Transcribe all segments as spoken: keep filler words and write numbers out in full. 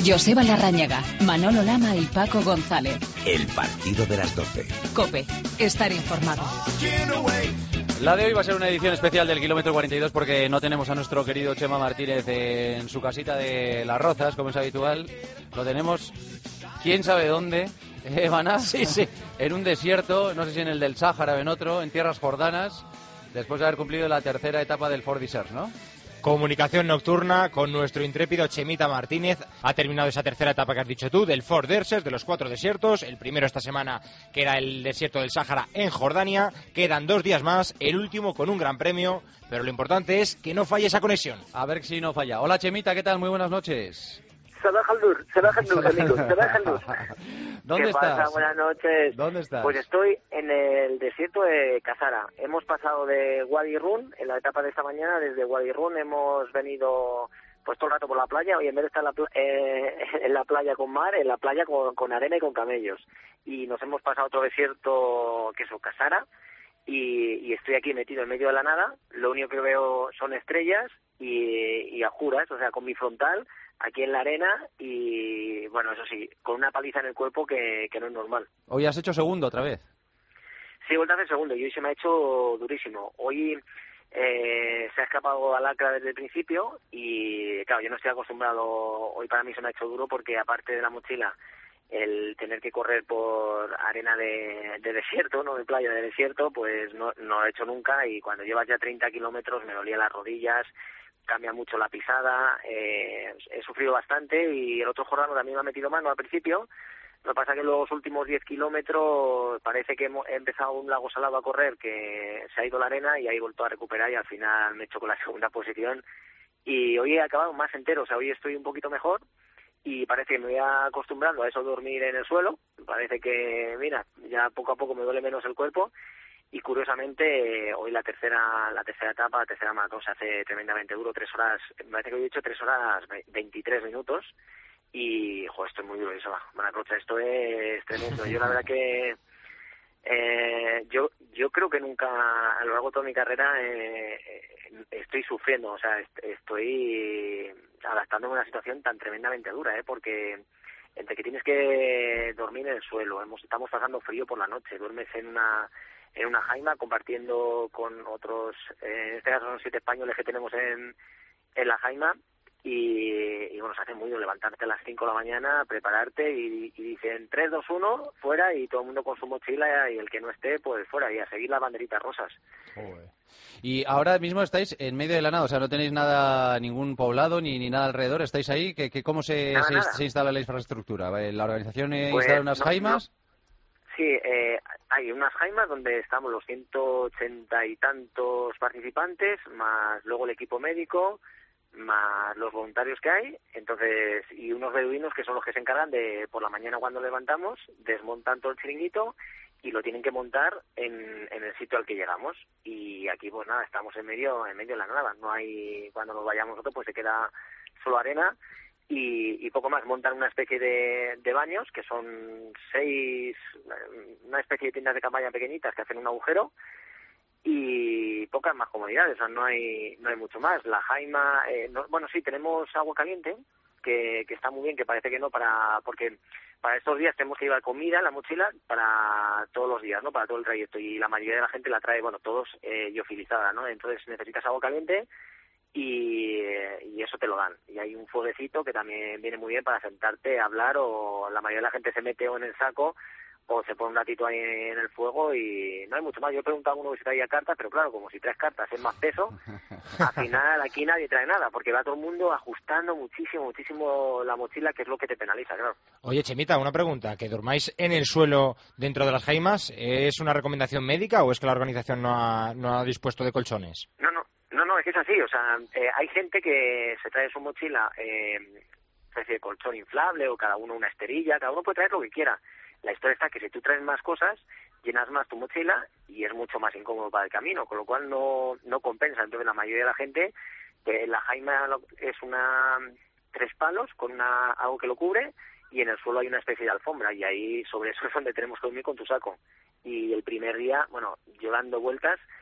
Joseba Larrañaga, Manolo Lama y Paco González. El partido de las doce. COPE. Estar informado. La de hoy va a ser una edición especial del kilómetro cuarenta y dos porque no tenemos a nuestro querido Chema Martínez en su casita de Las Rozas, como es habitual. Lo tenemos, quién sabe dónde, ¿eh, Maná? Sí, sí. En un desierto, no sé si en el del Sáhara o en otro, en tierras jordanas, después de haber cumplido la tercera etapa del Fort d'Isers, ¿no? Comunicación nocturna con nuestro intrépido Chemita Martínez. Ha terminado esa tercera etapa que has dicho tú, del Fort d'Isers, de los cuatro desiertos. El primero esta semana, que era el desierto del Sáhara en Jordania. Quedan dos días más, el último con un gran premio. Pero lo importante es que no falle esa conexión. A ver si no falla. Hola Chemita, ¿qué tal? Muy buenas noches. Salah al-Nur, Salah al-Nur, amigos, Salah al-Nur. ¿Dónde ¿Qué estás? pasa? Buenas noches. ¿Dónde estás? Pues estoy en el desierto de Kazara. Hemos pasado de Wadi Rum, en la etapa de esta mañana, desde Wadi Rum hemos venido pues todo el rato por la playa, y en vez de estar en la, pl- eh, en la playa con mar, en la playa con, con arena y con camellos. Y nos hemos pasado otro desierto, que es Kazara, y, y estoy aquí metido en medio de la nada. Lo único que veo son estrellas y, y ajuras, o sea, con mi frontal aquí en la arena, y bueno, eso sí, con una paliza en el cuerpo que, que no es normal. Hoy has hecho segundo otra vez. Sí, he vuelto a hacer segundo y hoy se me ha hecho durísimo. Hoy eh, se ha escapado al acra desde el principio y claro, yo no estoy acostumbrado. Hoy para mí se me ha hecho duro porque aparte de la mochila, el tener que correr por arena de, de desierto, no de playa, de desierto, pues no, no lo he hecho nunca, y cuando llevas ya treinta kilómetros me dolían las rodillas, cambia mucho la pisada, eh, he sufrido bastante, y el otro jordano también me ha metido mano al principio. Lo que pasa es que los últimos diez kilómetros parece que hemos, he empezado un lago salado a correr, que se ha ido la arena y ahí he vuelto a recuperar, y al final me he hecho con la segunda posición, y hoy he acabado más entero, o sea, hoy estoy un poquito mejor y parece que me voy acostumbrando a eso de dormir en el suelo. Parece que, mira, ya poco a poco me duele menos el cuerpo. Y curiosamente, hoy la tercera la tercera etapa, la tercera maratón se hace tremendamente duro, tres horas, me parece que hoy he hecho tres horas veintitrés minutos, y, joder, estoy muy duro, eso va, Manacrocha, esto es tremendo. Yo la verdad que, eh, yo yo creo que nunca, a lo largo de toda mi carrera, eh, estoy sufriendo, o sea, est- estoy adaptándome a una situación tan tremendamente dura, eh, porque entre que tienes que dormir en el suelo, hemos, estamos pasando frío por la noche, duermes en una en una jaima compartiendo con otros, eh, en este caso son siete españoles que tenemos en, en la jaima, y, y bueno, se hace muy duro levantarte a las cinco de la mañana, prepararte, y, y dicen tres, dos, uno, fuera, y todo el mundo con su mochila, y el que no esté, pues fuera, y a seguir las banderitas rosas. Joder. Y ahora mismo estáis en medio de la nada, o sea, no tenéis nada, ningún poblado ni, ni nada alrededor, estáis ahí. ¿Qué, qué, ¿Cómo se, Nada, se, nada. se instala la infraestructura? ¿La organización eh, Pues, instala unas no, jaimas? no. Sí, eh, hay unas jaimas donde estamos los ciento ochenta y tantos participantes, más luego el equipo médico, más los voluntarios que hay, entonces, y unos beduinos que son los que se encargan de, por la mañana cuando levantamos, desmontan todo el chiringuito y lo tienen que montar en, en el sitio al que llegamos. Y aquí, pues nada, estamos en medio en medio de la nada, no hay, cuando nos vayamos nosotros, pues se queda solo arena. Y, y poco más, montan una especie de, de baños, que son seis, una especie de tiendas de campaña pequeñitas que hacen un agujero, y pocas más comodidades, o sea, no hay no hay mucho más. La jaima, eh, no, bueno, sí, tenemos agua caliente, que, que está muy bien, que parece que no, para porque para estos días tenemos que llevar comida en la mochila para todos los días, ¿no? Para todo el trayecto, y la mayoría de la gente la trae, bueno, todos eh, liofilizada, ¿no? Entonces necesitas agua caliente, y, y eso te lo dan. Y hay un fueguecito que también viene muy bien para sentarte a hablar, o la mayoría de la gente se mete o en el saco o se pone un ratito ahí en el fuego, y no hay mucho más. Yo he preguntado a uno si traía cartas, pero claro, como si traes cartas es más peso, al final aquí nadie trae nada, porque va todo el mundo ajustando muchísimo, muchísimo la mochila, que es lo que te penaliza, claro. Oye, Chemita, una pregunta. ¿Que durmáis en el suelo dentro de las jaimas es una recomendación médica o es que la organización no ha, no ha dispuesto de colchones? No, no, no, no, es que es así, o sea, eh, hay gente que se trae su mochila, eh, especie de colchón inflable, o cada uno una esterilla, cada uno puede traer lo que quiera. La historia está que si tú traes más cosas, llenas más tu mochila y es mucho más incómodo para el camino, con lo cual no no compensa. Entonces la mayoría de la gente, eh, la jaima es una tres palos con una algo que lo cubre, y en el suelo hay una especie de alfombra, y ahí sobre eso es donde tenemos que dormir con tu saco. Y el primer día, bueno, yo dando vueltas,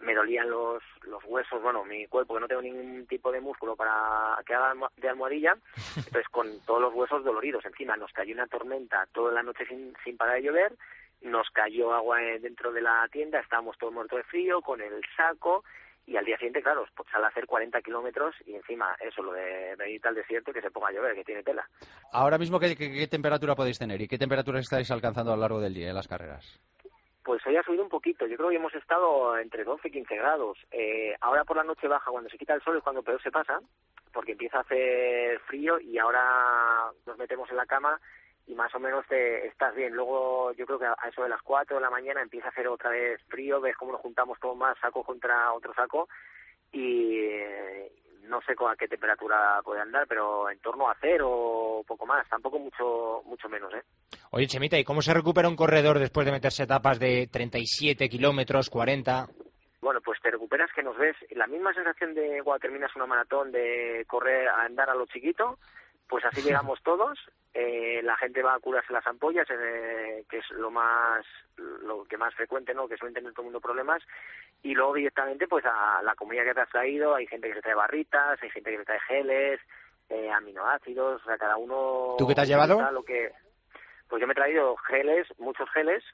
me dolían los, los huesos, bueno, mi cuerpo, que no tengo ningún tipo de músculo para que haga de almohadilla, entonces con todos los huesos doloridos. Encima nos cayó una tormenta toda la noche sin, sin parar de llover, nos cayó agua dentro de la tienda, estábamos todos muertos de frío, con el saco, y al día siguiente, claro, sale a hacer cuarenta kilómetros y encima eso, lo de venir al desierto y que se ponga a llover, que tiene tela. Ahora mismo, ¿qué, qué, qué temperatura podéis tener y qué temperatura estáis alcanzando a lo largo del día en las carreras? Pues hoy ha subido un poquito, yo creo que hemos estado entre doce y quince grados. Eh, ahora por la noche baja, cuando se quita el sol es cuando peor se pasa, porque empieza a hacer frío y ahora nos metemos en la cama y más o menos te estás bien. Luego yo creo que a eso de las cuatro de la mañana empieza a hacer otra vez frío, ves cómo nos juntamos todos más saco contra otro saco y eh, no sé a qué temperatura puede andar, pero en torno a cero o poco más, tampoco mucho mucho menos, ¿eh? Oye, Chemita, ¿y cómo se recupera un corredor después de meterse etapas de treinta y siete kilómetros, cuarenta? Bueno, pues te recuperas que nos ves la misma sensación de cuando terminas una maratón de correr a andar a lo chiquito, pues así llegamos todos. Eh, la gente va a curarse las ampollas, eh, que es lo más lo que más frecuente, ¿no? Que suelen tener todo el mundo problemas, y luego directamente pues a la comida que te has traído. Hay gente que se trae barritas, hay gente que se trae geles, eh, aminoácidos, o sea, cada uno... ¿Tú qué te has llevado? Lo que... Pues yo me he traído geles, muchos geles,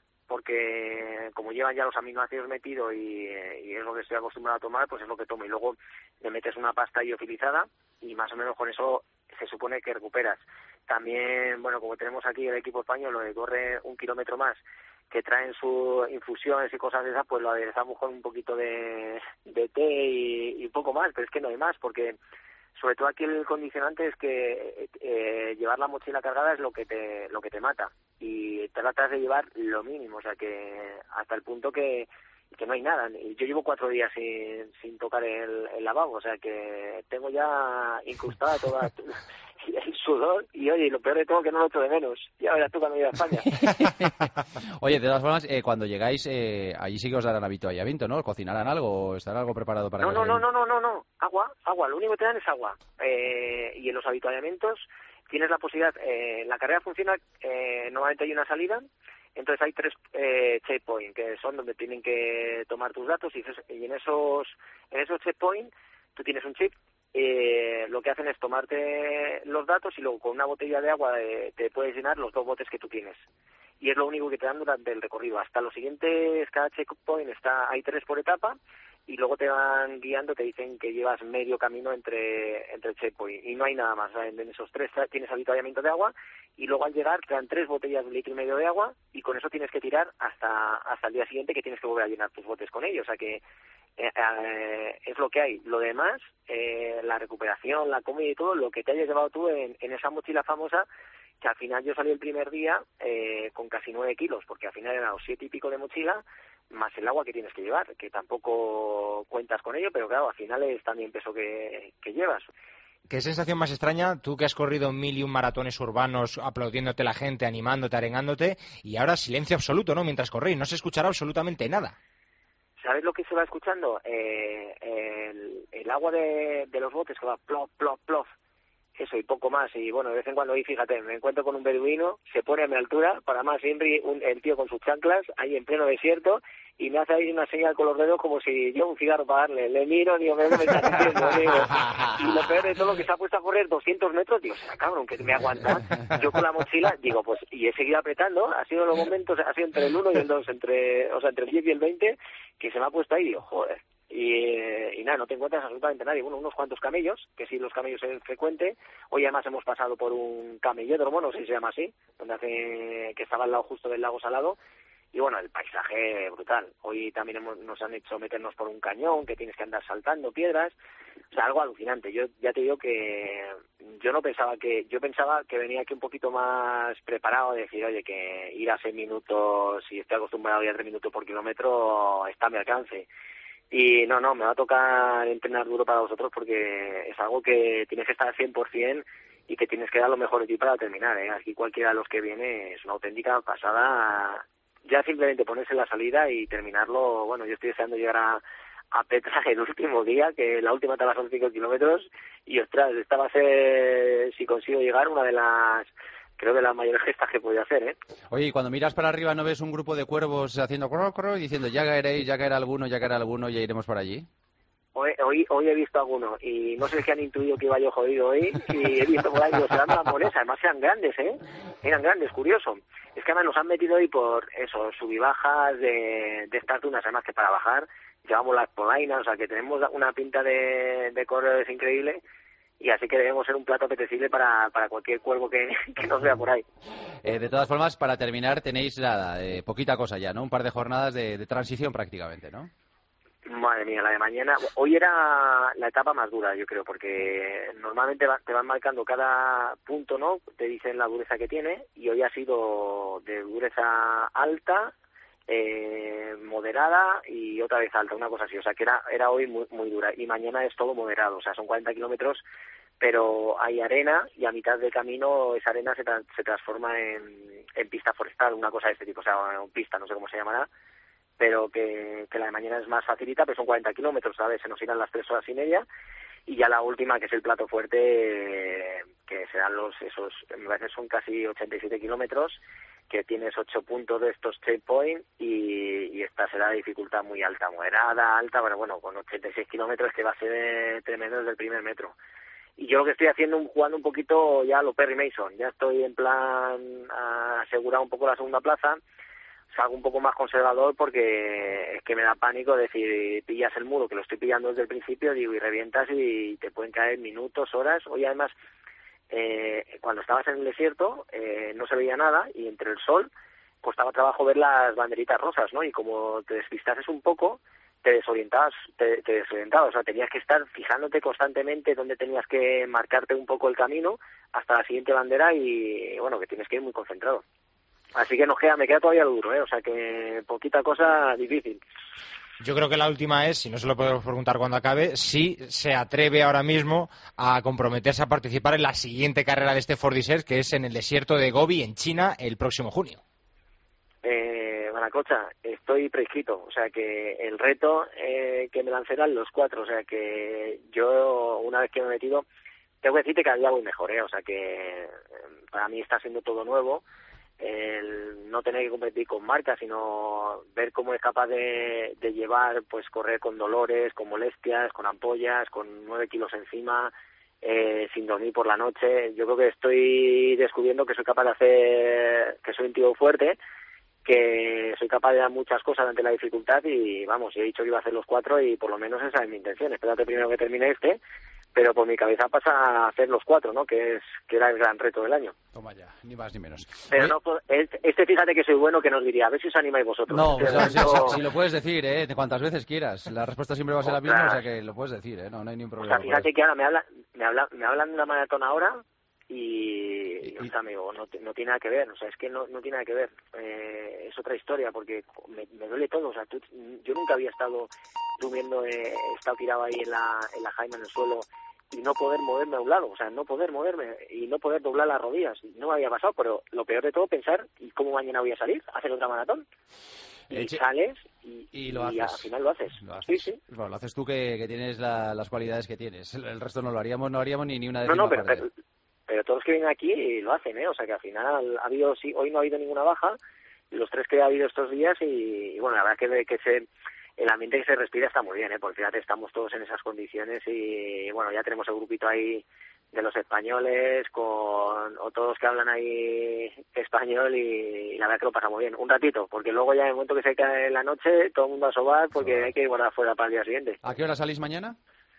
porque como llevan ya los aminoácidos metidos y, y es lo que estoy acostumbrado a tomar, pues es lo que tomo. Y luego le metes una pasta liofilizada y más o menos con eso se supone que recuperas. También, bueno, como tenemos aquí el equipo español, lo de corre un kilómetro más, que traen sus infusiones y cosas de esas, pues lo aderezamos con un poquito de, de té y, y poco más, pero es que no hay más, porque sobre todo aquí el condicionante es que eh, llevar la mochila cargada es lo que te lo que te mata, y tratas de llevar lo mínimo, o sea que hasta el punto que, que no hay nada. Yo llevo cuatro días sin, sin tocar el, el lavabo, o sea que tengo ya incrustada toda el sudor, y oye, lo peor de todo que no lo echo de menos. Ya verás tú cuando llegue a España. Oye, de todas formas, eh, cuando llegáis, eh, allí sí que os darán habituallamiento, ¿no? ¿Cocinarán algo o estará algo preparado para No, que no, os no, den? no, no, no, no, agua, agua, lo único que te dan es agua. Eh, y en los habituallamientos tienes la posibilidad, eh, la carrera funciona, eh, normalmente hay una salida, entonces hay tres eh, checkpoints, que son donde tienen que tomar tus datos, y, esos, y en esos en esos checkpoints tú tienes un chip. Eh, lo que hacen es tomarte los datos y luego con una botella de agua eh, te puedes llenar los dos botes que tú tienes, y es lo único que te dan durante el recorrido. Hasta los siguientes, cada checkpoint está, hay tres por etapa, y luego te van guiando, te dicen que llevas medio camino entre entre checkpoint y no hay nada más. En esos tres tienes habituallamiento de agua, y luego al llegar te dan tres botellas de un litro y medio de agua, y con eso tienes que tirar hasta hasta el día siguiente, que tienes que volver a llenar tus botes con ellos. O sea que eh, eh, es lo que hay. Lo demás, eh, la recuperación, la comida y todo, lo que te hayas llevado tú en, en esa mochila famosa, que al final yo salí el primer día eh, con casi nueve kilos, porque al final eran los siete y pico de mochila, más el agua que tienes que llevar, que tampoco cuentas con ello, pero claro, al final es también peso que, que llevas. ¿Qué sensación más extraña? Tú que has corrido mil y un maratones urbanos, aplaudiéndote la gente, animándote, arengándote, y ahora silencio absoluto, ¿no? Mientras corréis, no se escuchará absolutamente nada. ¿Sabes lo que se va escuchando? Eh, el, el agua de, de los botes que va plof, plof, plof, eso y poco más. Y bueno, de vez en cuando ahí, fíjate, me encuentro con un beduino, se pone a mi altura, para más Inri, un, el tío con sus chanclas, ahí en pleno desierto, y me hace ahí una señal con los dedos como si yo un cigarro para darle. Le miro, digo, me está diciendo, digo. Y lo peor de todo, que se ha puesto a correr doscientos metros, digo, será cabrón, que me aguanta. Yo con la mochila, digo, pues, y he seguido apretando, ha sido los momentos, ha sido entre el uno y el dos, entre, o sea, entre el diez y el veinte, que se me ha puesto ahí, digo, joder. Y, y nada, no te encuentras absolutamente nadie. Bueno, unos cuantos camellos, que sí, los camellos es frecuente. Hoy además hemos pasado por un camellódromo, no sé si se llama así, donde hace, que estaba al lado justo del lago Salado. Y bueno, el paisaje brutal. Hoy también hemos, nos han hecho meternos por un cañón, que tienes que andar saltando piedras. O sea, algo alucinante. Yo ya te digo que yo no pensaba que, yo pensaba que venía aquí un poquito más preparado, de decir, oye, que ir a seis minutos, si estoy acostumbrado a ir a tres minutos por kilómetro, está a mi alcance. Y no, no, me va a tocar entrenar duro para vosotros, porque es algo que tienes que estar al cien por ciento y que tienes que dar lo mejor de ti para terminar, ¿eh? Aquí cualquiera de los que viene es una auténtica pasada. Ya simplemente ponerse la salida y terminarlo. Bueno, yo estoy deseando llegar a, a Petra el último día, que la última etapa son cinco kilómetros, y ostras, esta va a ser, si consigo llegar, una de las creo de las mayores gestas que podía hacer, ¿eh? Oye, y cuando miras para arriba, ¿no ves un grupo de cuervos haciendo corro, corro y diciendo ya caeréis, ya caerá alguno, ya caerá alguno, ya iremos por allí? Hoy, hoy, hoy he visto alguno y no sé si han intuido que iba yo jodido hoy y he visto por ahí los dando las monedas, además eran grandes, ¿eh? Eran grandes, curioso. Es que además nos han metido hoy por eso, subibajas de, de estas dunas, además que para bajar llevamos las polainas, o sea que tenemos una pinta de, de corredores increíble y así que debemos ser un plato apetecible para, para cualquier cuervo que, que nos vea por ahí. Eh, de todas formas, para terminar tenéis nada, eh, poquita cosa ya, ¿no? Un par de jornadas de, de transición prácticamente, ¿no? Madre mía, la de mañana. Hoy era la etapa más dura, yo creo, porque normalmente va, te van marcando cada punto, ¿no? Te dicen la dureza que tiene, y hoy ha sido de dureza alta, eh, moderada y otra vez alta, una cosa así. O sea, que era, era hoy muy, muy dura. Y mañana es todo moderado, o sea, son cuarenta kilómetros, pero hay arena y a mitad del camino esa arena se, tra- se transforma en, en pista forestal, una cosa de este tipo, o sea, en pista, no sé cómo se llamará, pero que, que la de mañana es más facilita, pero son cuarenta kilómetros, ¿sabes? Se nos irán las tres horas y media, y ya la última, que es el plato fuerte, eh, que serán los, esos, me parece son casi ochenta y siete kilómetros, que tienes ocho puntos de estos checkpoint, y, y esta será de dificultad muy alta, moderada, alta, pero bueno, con ochenta y seis kilómetros que va a ser tremendo desde el primer metro. Y yo lo que estoy haciendo, jugando un poquito ya a lo Perry Mason, ya estoy en plan a asegurar un poco la segunda plaza, salgo un poco más conservador porque es que me da pánico decir, pillas el muro, que lo estoy pillando desde el principio, digo, y revientas y te pueden caer minutos, horas. Hoy además, eh, cuando estabas en el desierto, eh, no se veía nada y entre el sol costaba trabajo ver las banderitas rosas, ¿no? Y como te despistases un poco, te desorientabas, te, te desorientabas, o sea, tenías que estar fijándote constantemente dónde tenías que marcarte un poco el camino hasta la siguiente bandera y, bueno, que tienes que ir muy concentrado. Así que nos queda, me queda todavía duro, ¿eh? O sea que poquita cosa difícil. Yo creo que la última es, si no se lo podemos preguntar cuando acabe, si se atreve ahora mismo a comprometerse a participar en la siguiente carrera de este Fort Desert, que es en el desierto de Gobi, en China, el próximo junio. Eh, Maracocha, estoy prescrito, o sea que el reto eh, que me lanzarán los cuatro, o sea que yo una vez que me he metido, tengo que decirte que cada día voy mejor, ¿eh? O sea que eh, para mí está siendo todo nuevo. El no tener que competir con marcas, sino ver cómo es capaz de, de llevar, pues correr con dolores, con molestias, con ampollas, con nueve kilos encima, eh, sin dormir por la noche. Yo creo que estoy descubriendo que soy capaz de hacer, que soy un tío fuerte, que soy capaz de dar muchas cosas ante la dificultad y, vamos, he dicho que iba a hacer los cuatro y por lo menos esa es mi intención. Espérate primero que termine este, pero por mi cabeza pasa a hacer los cuatro, ¿no? Que es que era el gran reto del año. Toma ya, ni más ni menos. Pero Oye, no, este fíjate que soy bueno, que nos diría, a ver si os animáis vosotros. no, Este pues, si, reto- si- si lo puedes decir, ¿eh? De cuantas veces quieras. La respuesta siempre va a ser la misma, o sea que lo puedes decir, ¿eh? No, no hay ningún O problema. sea, fíjate que ahora me habla, me habla, me hablan de una maratón ahora y, Y- y o sea, amigo, no, no tiene nada que ver, o sea, es que no, no tiene nada que ver. Eh, es otra historia porque me, me duele todo, o sea, tú, yo nunca había estado durmiendo, eh, he estado tirado ahí en la, en la jaima en el suelo y no poder moverme a un lado, o sea, no poder moverme y no poder doblar las rodillas. No me había pasado, pero lo peor de todo, pensar, ¿y cómo mañana voy a salir a hacer otra maratón? Y Eh, che- sales y, y lo y haces. al final lo haces. Lo haces. Sí, sí. Bueno, lo haces tú que, que tienes la- las cualidades que tienes. El, el resto no lo haríamos, no haríamos ni, ni una No, décima no, pero, parte. pero, pero todos que vienen aquí lo hacen, ¿eh? O sea, que al final ha habido, sí, hoy no ha habido ninguna baja, los tres que ha habido estos días y, y bueno, la verdad que, que se, el ambiente que se respira está muy bien, ¿eh? Porque fíjate, estamos todos en esas condiciones y bueno, ya tenemos el grupito ahí de los españoles con o todos que hablan ahí español y, y la verdad que lo pasamos bien, un ratito, porque luego ya en el momento que se cae la noche todo el mundo a sobar porque Sobar. hay que guardar fuera para el día siguiente. ¿A qué hora salís mañana?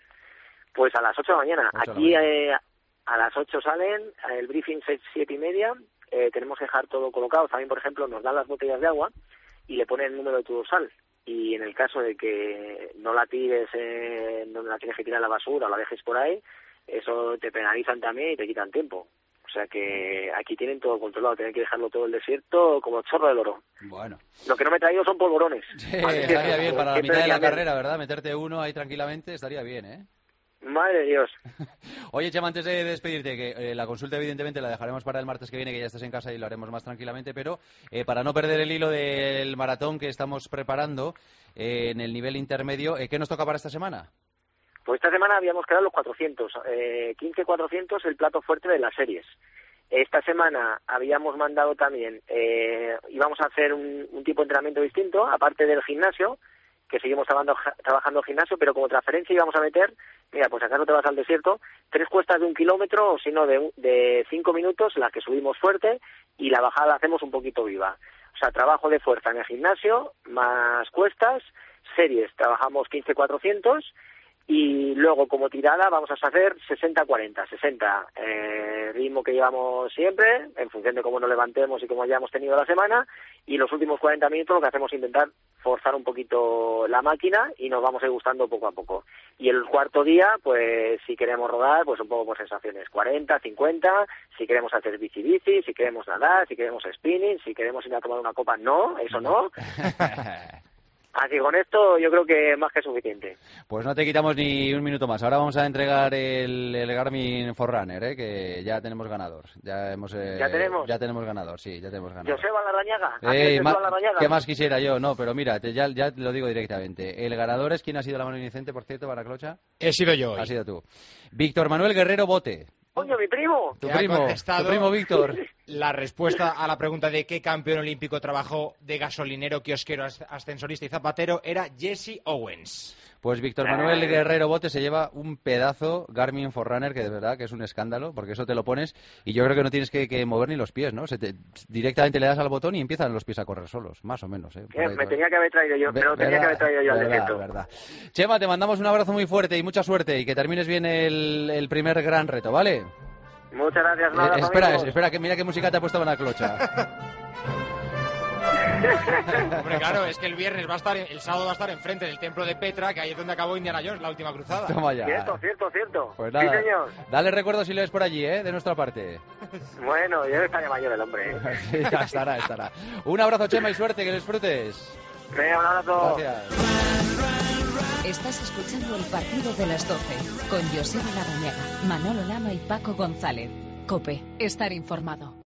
Pues a las ocho de la mañana. Ocho de la Aquí mañana. eh, a las ocho salen, el briefing seis, siete y media, eh, tenemos que dejar todo colocado. También, por ejemplo, nos dan las botellas de agua y le ponen el número de tu dorsal. Y en el caso de que no la tires eh, donde la tienes que tirar a la basura o la dejes por ahí, eso te penalizan también y te quitan tiempo. O sea que aquí tienen todo controlado, tienen que dejarlo todo el desierto como chorro del oro. Bueno. Lo que no me he traído son polvorones. Sí, Así que, estaría bien para la ¿qué mitad de la tendría que- carrera, ¿verdad? Meterte uno ahí tranquilamente estaría bien, ¿eh? Madre de Dios. Oye, Chema, antes de despedirte, que eh, la consulta evidentemente la dejaremos para el martes que viene, que ya estás en casa y lo haremos más tranquilamente, pero eh, para no perder el hilo del maratón que estamos preparando eh, en el nivel intermedio, eh, ¿qué nos toca para esta semana? Pues esta semana habíamos quedado los cuatrocientos, eh, quince cuatrocientos el plato fuerte de las series. Esta semana habíamos mandado también, eh, íbamos a hacer un, un tipo de entrenamiento distinto, aparte del gimnasio, que seguimos trabajando, trabajando gimnasio, pero como transferencia íbamos a meter, mira, pues acaso te vas al desierto, tres cuestas de un kilómetro, o si no, de, de cinco minutos, las que subimos fuerte, y la bajada la hacemos un poquito viva. O sea, trabajo de fuerza en el gimnasio, más cuestas, series, trabajamos quince cuatrocientos, y luego como tirada vamos a hacer sesenta cuarenta, sesenta, eh, ritmo que llevamos siempre, en función de cómo nos levantemos y cómo hayamos tenido la semana, y los últimos cuarenta minutos lo que hacemos es intentar forzar un poquito la máquina y nos vamos a ir gustando poco a poco. Y el cuarto día, pues si queremos rodar, pues un poco por sensaciones, cuarenta, cincuenta, si queremos hacer bici-bici, si queremos nadar, si queremos spinning, si queremos ir a tomar una copa, no, eso no. Así con esto yo creo que más que suficiente. Pues no te quitamos ni un minuto más. Ahora vamos a entregar el, el Garmin Forerunner, ¿eh? Que ya tenemos ganador. Ya hemos eh, ¿Ya tenemos? Ya tenemos ganador, sí, ya tenemos ganador. ¿Joseba Larrañaga? Eh, ma ¿Qué más quisiera yo? No, pero mira, te, ya, ya te lo digo directamente. El ganador es, ¿quién ha sido la mano inocente, por cierto, Baraclocha? He sido yo hoy. Ha sido tú. Víctor Manuel Guerrero Bote. ¡Coño, mi primo! Tu primo, tu primo Víctor. La respuesta a la pregunta de qué campeón olímpico trabajó de gasolinero, kiosquero, ascensorista y zapatero era Jesse Owens. Pues Víctor Manuel Guerrero Bote se lleva un pedazo Garmin Forerunner, que de verdad que es un escándalo, porque eso te lo pones y yo creo que no tienes que, que mover ni los pies, ¿no? Se te, directamente le das al botón y empiezan los pies a correr solos, más o menos, ¿eh? Ahí, me tenía que haber traído yo, pero tenía que haber traído yo al desierto. Verdad. Chema, te mandamos un abrazo muy fuerte y mucha suerte y que termines bien el, el primer gran reto, ¿vale? Muchas gracias, nada, eh, Espera, amigos. espera, que mira qué música te ha puesto Baraclocha. Hombre, claro, es que el viernes va a estar, el sábado va a estar enfrente del templo de Petra, que ahí es donde acabó Indiana Jones, la última cruzada. Toma ya. Cierto, cierto, cierto. Pues nada, sí, señor. Dale recuerdos si lo ves por allí, ¿eh? De nuestra parte. Bueno, ya está de mayor el hombre, ¿eh? Sí, ya estará, estará. Un abrazo, Chema, y suerte, que disfrutes. Venga, un abrazo. Gracias. Estás escuchando el partido de las doce con Joseba Larrañaga, Manolo Lama y Paco González. COPE, estar informado.